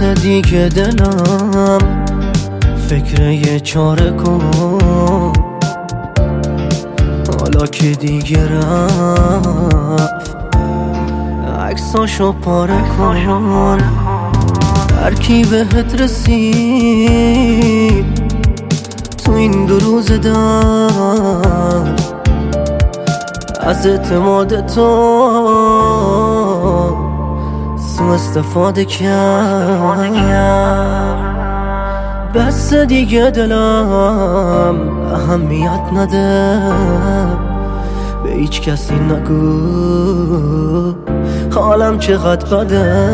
دیگه دلم فکر یه چاره کن، حالا که دیگه رفت عکساشو پاره کن. هر کی بهت رسید تو این 2 روز در از اعتماد تو سوء استفاده کرد. بس دیگه دلم اهمیت نده، به هیچ کسی نگو حالم چقدر بده.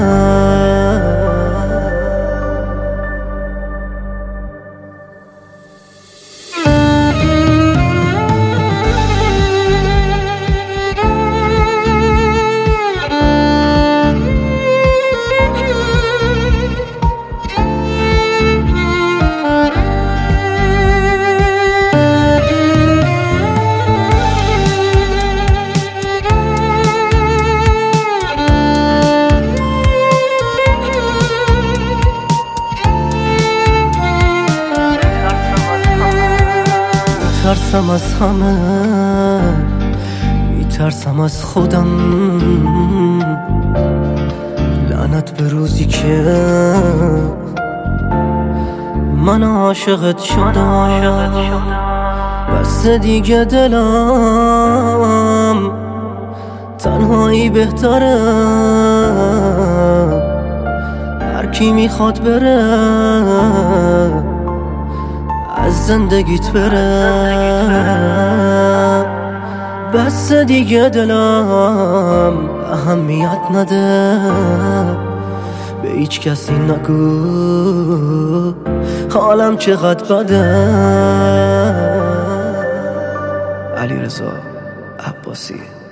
میترسم از همه، میترسم از خودم، لعنت به روزی که من عاشقت شدم. بس دیگه دلم تنهایی بهتره، هر کی میخواد بره از زندگیت بره. بس دیگه دلم اهمیت نده، به هیچ کسی نگو حالم چقدر بده. علیرضا عباسی.